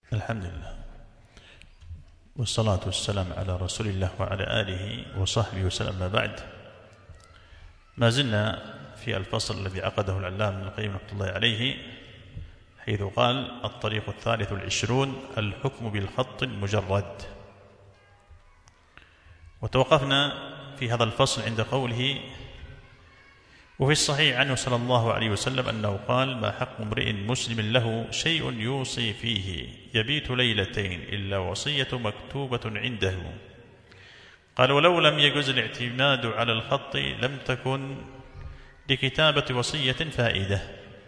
الحمد لله والصلاة والسلام على رسول الله وعلى آله وصحبه وسلم. ما بعد، ما زلنا في الفصل الذي عقده العلامة ابن القيم رحمة الله عليه، حيث قال: الطريق 23 الحكم بالخط المجرد. وتوقفنا في هذا الفصل عند قوله: وفي الصحيح عنه صلى الله عليه وسلم أنه قال: ما حق امرئ مسلم له شيء يوصي فيه يبيت ليلتين إلا وصية مكتوبة عنده. قال: ولو لم يجز الاعتماد على الخط لم تكن لكتابة وصية فائدة.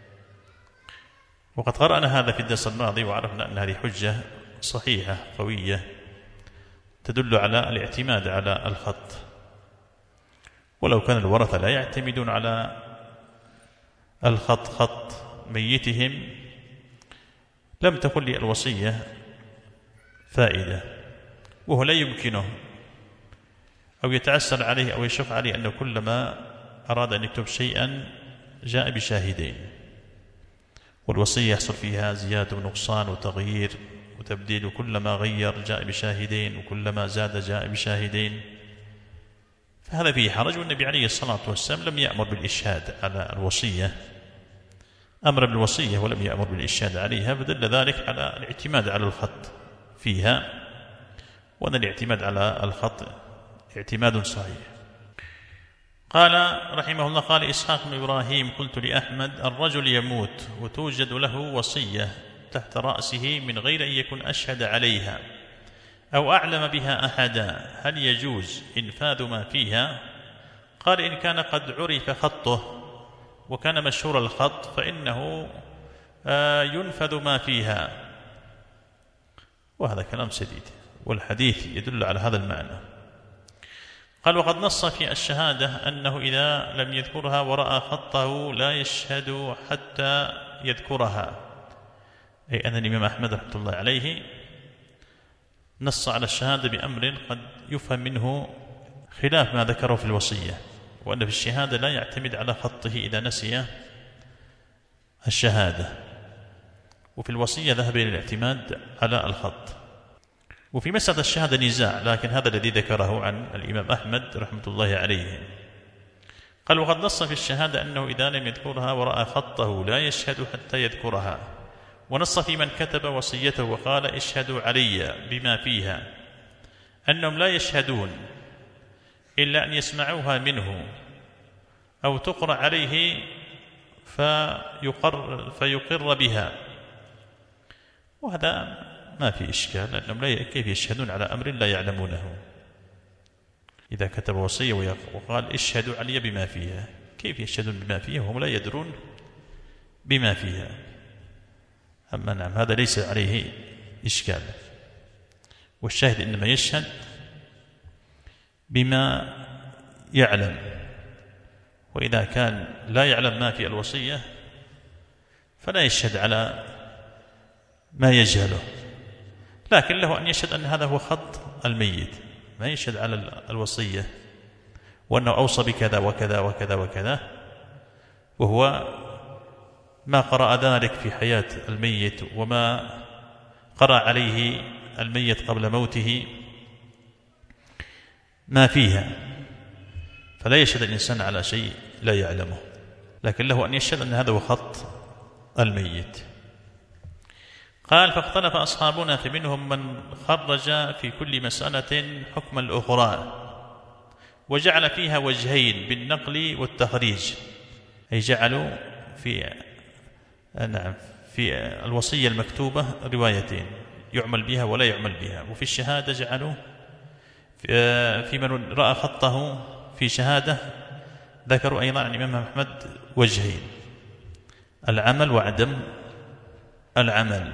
وقد قرأنا هذا في الدرس الماضي وعرفنا أن هذه حجة صحيحة قوية تدل على الاعتماد على الخط، ولو كان الورثة لا يعتمدون على الخط خط ميتهم لم تكن للوصية فائدة، وهو لا يمكنه أو يتعسر عليه أو يشق عليه أنه كلما أراد أن يكتب شيئا جاء بشاهدين، والوصية يحصل فيها زيادة ونقصان وتغيير وتبديل، وكلما غير جاء بشاهدين وكلما زاد جاء بشاهدين، فهذا فيه حرج. والنبي عليه الصلاة والسلام لم يأمر بالإشهاد على الوصية، أمر بالوصية ولم يأمر بالإشهاد عليها، فدل ذلك على الاعتماد على الخط فيها، وأن الاعتماد على الخط اعتماد صحيح. قال رحمه الله: قال إسحاق بن إبراهيم: قلت لأحمد: الرجل يموت وتوجد له وصية تحت رأسه من غير أن يكون أشهد عليها أو أعلم بها أحدا، هل يجوز إنفاذ ما فيها؟ قال: إن كان قد عرف خطه وكان مشهور الخط فإنه ينفذ ما فيها. وهذا كلام سديد، والحديث يدل على هذا المعنى. قال: وقد نص في الشهادة أنه إذا لم يذكرها ورأى خطه لا يشهد حتى يذكرها، أي أن الإمام أحمد رحمة الله عليه نص على الشهادة بأمر قد يفهم منه خلاف ما ذكره في الوصية، وأن في الشهادة لا يعتمد على خطه إذا نسي الشهادة، وفي الوصية ذهب إلى الاعتماد على الخط. وفي مسألة الشهادة نزاع، لكن هذا الذي ذكره عن الإمام أحمد رحمة الله عليه. قال: وقد نص في الشهادة أنه إذا لم يذكرها ورأى خطه لا يشهد حتى يذكرها، ونص في من كتب وصيته وقال: اشهدوا علي بما فيها، أنهم لا يشهدون إلا أن يسمعوها منه أو تقرأ عليه فيقر بها. وهذا ما في إشكال، لأنهم كيف يشهدون على أمر لا يعلمونه؟ إذا كتب وصية وقال: اشهدوا علي بما فيها، كيف يشهدون بما فيها وهم لا يدرون بما فيها؟ أما نعم، هذا ليس عليه إشكال، والشاهد إنما يشهد بما يعلم، وإذا كان لا يعلم ما في الوصية فلا يشهد على ما يجهله، لكن له أن يشهد أن هذا هو خط الميت، ما يشهد على الوصية وأنه أوصى بكذا وكذا وكذا وكذا، وهو ما قرأ ذلك في حياة الميت وما قرأ عليه الميت قبل موته ما فيها، فلا يشهد الإنسان على شيء لا يعلمه، لكن له أن يشهد أن هذا هو خط الميت. قال: فاختلف أصحابنا فمنهم من خرج في كل مسألة حكم الأخرى وجعل فيها وجهين بالنقل والتخريج، أي جعلوا في الوصية المكتوبة روايتين، يعمل بها ولا يعمل بها. وفي الشهادة جعلوا في من رأى خطه في شهادة ذكروا أيضا عن الإمام أحمد وجهين: العمل وعدم العمل،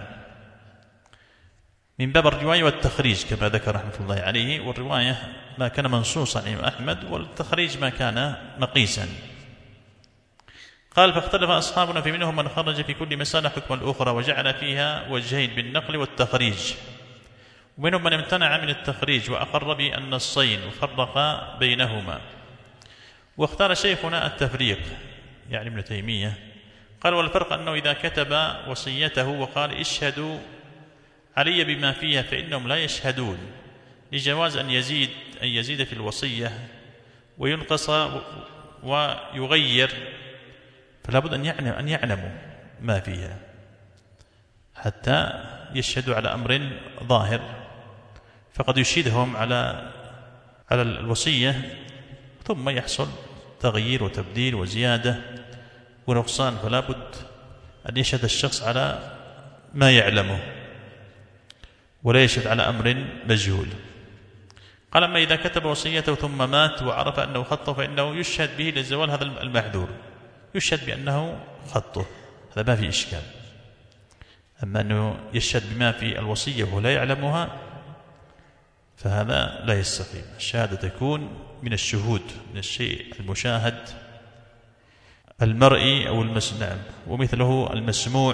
من باب الرواية والتخريج كما ذكر رحمة الله عليه. والرواية ما كان منصوصا عن الإمام أحمد، والتخريج ما كان مقيسا. قال: فاختلف أصحابنا فمنهم من خرج في كل مسألة حكم الأخرى وجعل فيها وجهين بالنقل والتخريج، ومنهم من امتنع من التخريج وأقر بالنصين وفرق بينهما. واختار شيخنا التفريق، يعني ابن تيمية، قال: والفرق أنه إذا كتب وصيته وقال: اشهدوا علي بما فيها فإنهم لا يشهدون لجواز أن يزيد في الوصية وينقص ويغير، فلا بد أن يعلموا ما فيها حتى يشهدوا على أمر ظاهر. فقد يشهدهم على الوصية ثم يحصل تغيير وتبديل وزيادة ونقصان، فلا بد أن يشهد الشخص على ما يعلمه ولا يشهد على أمر مجهول. قال: أما إذا كتب وصيته ثم مات وعرف أنه خطه فإنه يشهد به لزوال هذا المحذور، يشهد بأنه خطه، هذا ما في إشكال. أما أنه يشهد بما في الوصية ولا يعلمها فهذا لا يستقيم. الشهادة تكون من الشهود، من الشيء المشاهد المرئي أو المسموع، ومثله المسموع،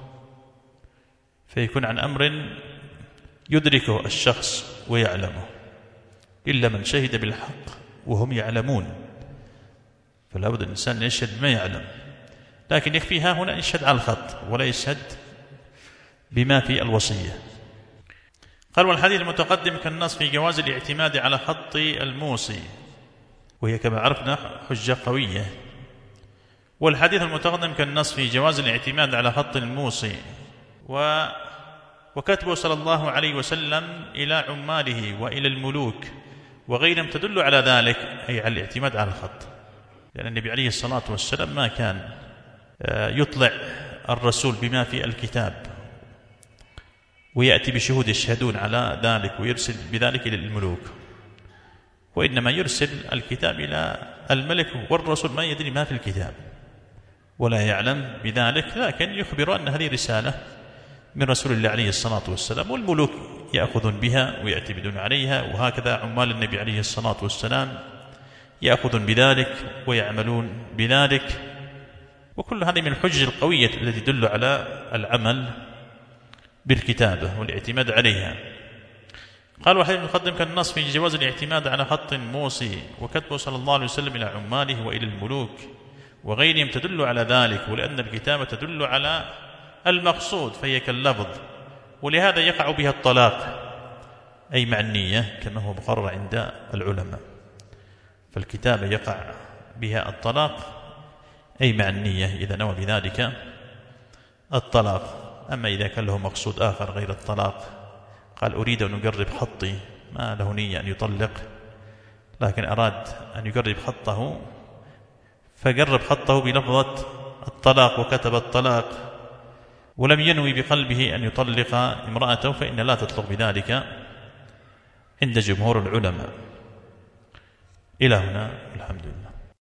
فيكون عن أمر يدركه الشخص ويعلمه، إلا من شهد بالحق وهم يعلمون، فلا بد الإنسان يشهد بما يعلم، لكن يكفي ها هنا يشهد على الخط ولا يشهد بما في الوصية. قال: والحديث المتقدم كالنص في جواز الاعتماد على خط الموصي، وهي كما عرفنا حجة قوية. والحديث المتقدم كالنص في جواز الاعتماد على خط الموصي وكتبه صلى الله عليه وسلم إلى عماله وإلى الملوك وغيرهم تدل على ذلك، أي على الاعتماد على الخط، لأن النبي عليه الصلاة والسلام ما كان يطلع الرسول بما في الكتاب ويأتي بشهود يشهدون على ذلك ويرسل بذلك إلى الملوك، وإنما يرسل الكتاب إلى الملك والرسول ما يدري ما في الكتاب ولا يعلم بذلك، لكن يخبر أن هذه رسالة من رسول الله عليه الصلاة والسلام، والملوك يأخذون بها ويعتمدون عليها، وهكذا عمال النبي عليه الصلاة والسلام يأخذون بذلك ويعملون بذلك. وكل هذه من الحجج القوية التي تدل على العمل بالكتابة والاعتماد عليها. قال: والحديث المقدم كالنص في جواز الاعتماد على خط موصي وكتبه صلى الله عليه وسلم إلى عماله وإلى الملوك وغيرهم تدل على ذلك، ولأن الكتابة تدل على المقصود فهي كاللفظ، ولهذا يقع بها الطلاق أي مع النية كما هو مقرر عند العلماء، فالكتابة يقع بها الطلاق أي مع النية إذا نوى بذلك الطلاق. أما إذا كان له مقصود آخر غير الطلاق، قال: أريد أن أقرب خطي، ما له نية أن يطلق، لكن أراد أن يقرب خطه فقرب خطه بلفظة الطلاق وكتب الطلاق ولم ينوي بقلبه أن يطلق امرأته، فإن لا تطلق بذلك عند جمهور العلماء. إلى هنا الحمد لله.